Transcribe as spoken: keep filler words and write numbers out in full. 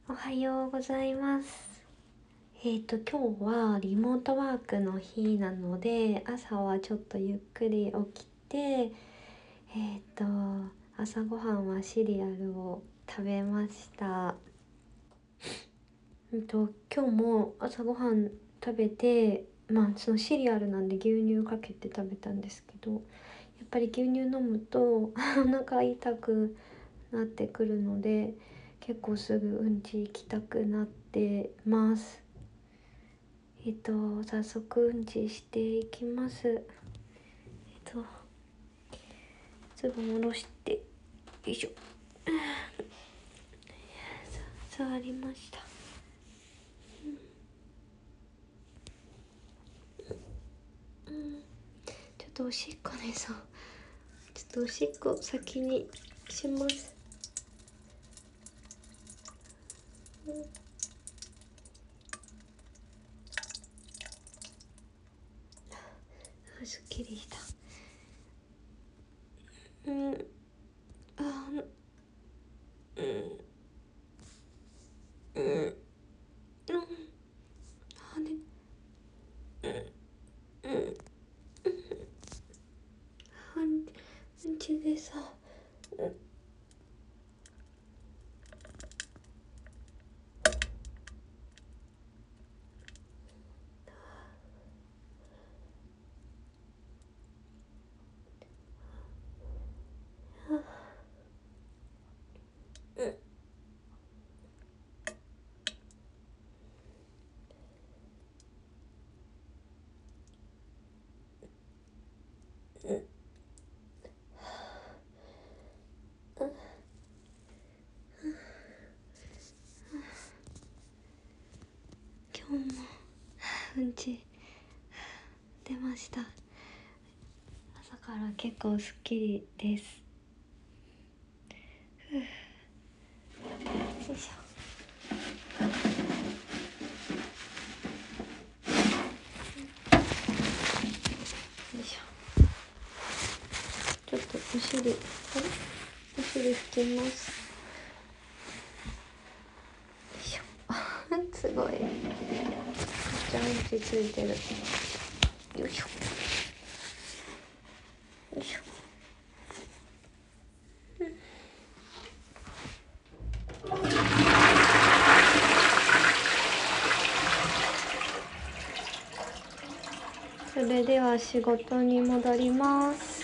おはようございます。えっと今日はリモートワークの日なので、朝はちょっとゆっくり起きて、えっと朝ごはんはシリアルを食べました。えっと今日も朝ごはん食べて、まあそのシリアルなんで牛乳かけて食べたんですけど、やっぱり牛乳飲むとお腹痛くなってくるので、結構すぐうんち行きたくなってます。えっと早速うんちしていきます。えっとすぐ戻して、よいしょ。触りました。うん、ちょっとおしっこね、そうちょっとおしっこ先にします。うん、あ、すっきりした。うん、あ、うん、うん、うん、あれ、うん、うん、うんちでさ、うん、うん、うん、今日もうんち出ました。朝から結構すっきりです。よいしょ。よいしょ。ちょっとお尻、あれお尻拭きます。よいしょ。すごい。めっちゃうんちついてる。よいしょ。よいしょ。それでは仕事に戻ります。